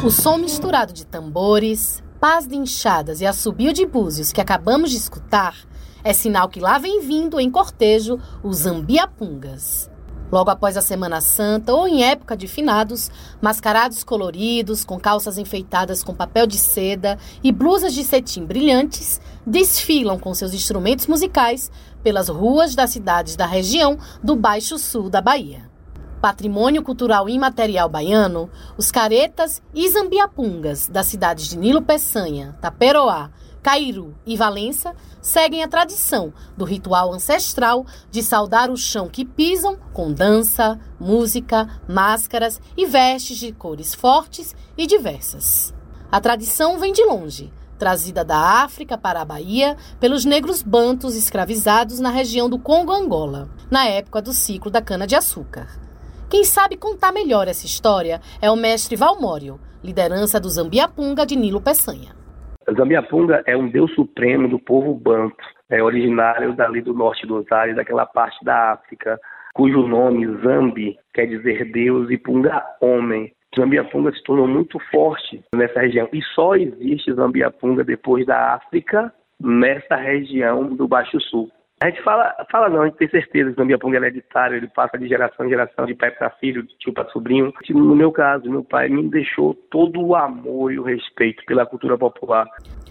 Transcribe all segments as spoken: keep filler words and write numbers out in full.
O som misturado de tambores, paz de enxadas e assobio de búzios que acabamos de escutar é sinal que lá vem vindo em cortejo os Zambiapungas. Logo após a Semana Santa ou em época de finados, mascarados coloridos, com calças enfeitadas com papel de seda e blusas de cetim brilhantes, desfilam com seus instrumentos musicais pelas ruas das cidades da região do Baixo Sul da Bahia. Patrimônio cultural imaterial baiano, os caretas e zambiapungas das cidades de Nilo Peçanha, Taperoá, Cairu e Valença seguem a tradição do ritual ancestral de saudar o chão que pisam com dança, música, máscaras e vestes de cores fortes e diversas. A tradição vem de longe, trazida da África para a Bahia pelos negros bantus escravizados na região do Congo-Angola, na época do ciclo da cana-de-açúcar. Quem sabe contar melhor essa história é o mestre Valmório, liderança do Zambiapunga de Nilo Peçanha. Zambiapunga é um deus supremo do povo banto, é originário dali do norte dos Ares, daquela parte da África, cujo nome Zambi quer dizer Deus e Punga homem. Zambiapunga se tornou muito forte nessa região e só existe Zambiapunga depois da África, nessa região do Baixo Sul. A gente fala, fala não, a gente tem certeza que o Zambiapunga é hereditário, ele passa de geração em geração, de pai para filho, de tio para sobrinho. No meu caso, meu pai me deixou todo o amor e o respeito pela cultura popular.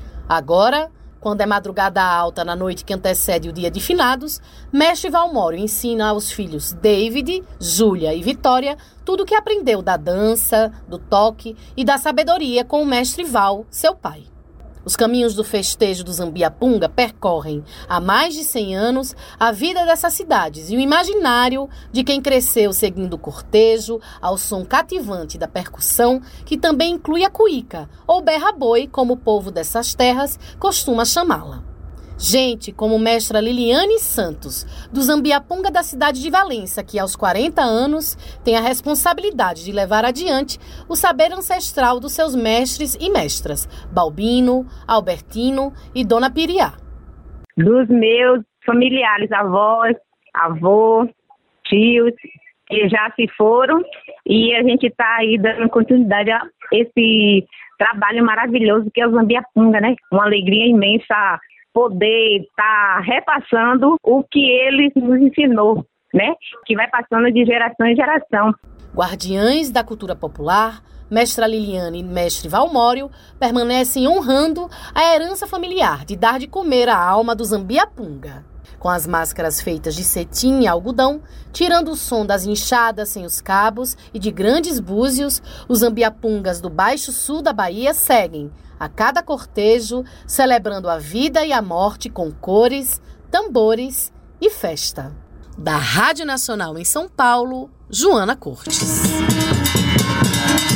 Agora, quando é madrugada alta na noite que antecede o dia de finados, mestre Valmório ensina aos filhos David, Júlia e Vitória tudo o que aprendeu da dança, do toque e da sabedoria com o mestre Val, seu pai. Os caminhos do festejo do Zambiapunga percorrem, há mais de cem anos, a vida dessas cidades e o imaginário de quem cresceu seguindo o cortejo ao som cativante da percussão, que também inclui a cuíca, ou berra-boi, como o povo dessas terras costuma chamá-la. Gente como mestra Liliane Santos, do Zambiapunga da cidade de Valença, que aos quarenta anos tem a responsabilidade de levar adiante o saber ancestral dos seus mestres e mestras, Balbino, Albertino e Dona Piriá. Dos meus familiares, avós, avô, tios, que já se foram, e a gente está aí dando continuidade a esse trabalho maravilhoso que é o Zambiapunga, né? Uma alegria imensa poder estar tá repassando o que ele nos ensinou, né? Que vai passando de geração em geração. Guardiães da cultura popular, mestra Liliane e mestre Valmório permanecem honrando a herança familiar de dar de comer a alma do Zambiapunga. Com as máscaras feitas de cetim e algodão, tirando o som das inchadas sem os cabos e de grandes búzios, os Zambiapungas do Baixo Sul da Bahia seguem a cada cortejo, celebrando a vida e a morte com cores, tambores e festa. Da Rádio Nacional em São Paulo, Joana Cortes.